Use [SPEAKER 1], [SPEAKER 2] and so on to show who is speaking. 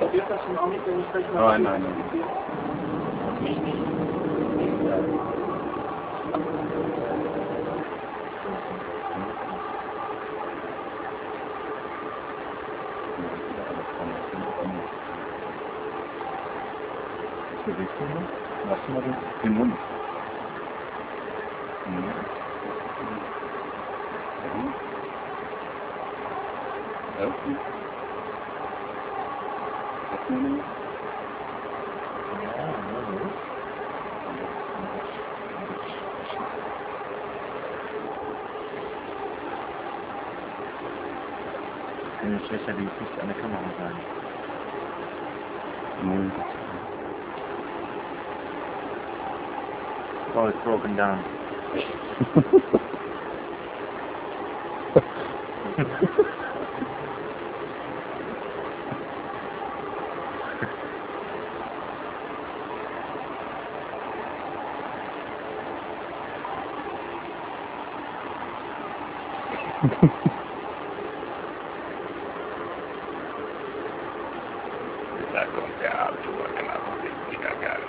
[SPEAKER 1] Wird das schon auch nicht, wenn ich gleich
[SPEAKER 2] Nein, nein, nein.
[SPEAKER 1] Mich nicht.
[SPEAKER 2] Bewegst du noch? Lass mal den Mund. Okay.
[SPEAKER 3] Ich lächerlich nicht an der Kamera sein. Oh, it's broken down.
[SPEAKER 2] Da kommt der Arthur knapp wieder geil.